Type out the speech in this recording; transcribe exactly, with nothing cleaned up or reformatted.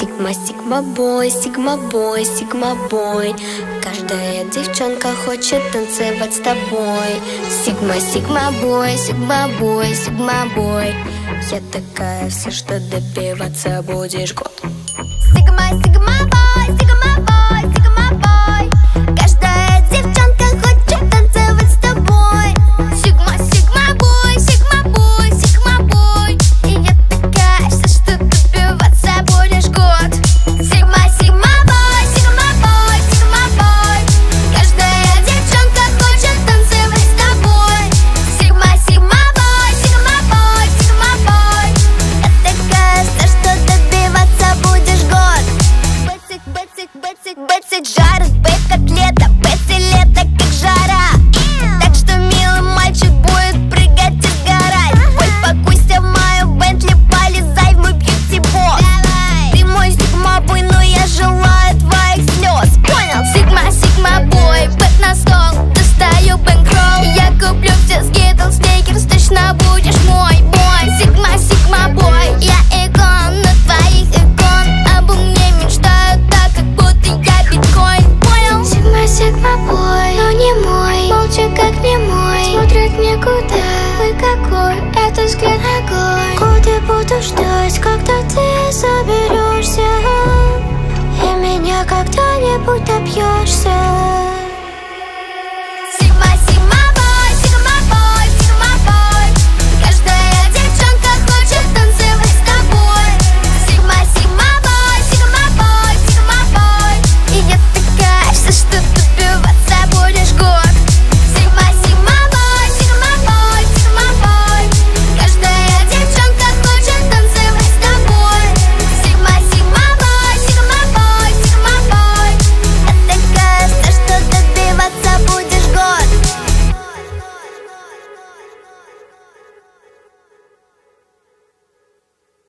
Сигма, сигма бой, сигма бой, сигма бой. Каждая девчонка хочет танцевать с тобой. Сигма, сигма бой, сигма бой, сигма бой. Я такая вся, что добиваться будешь год. Сигма, сигма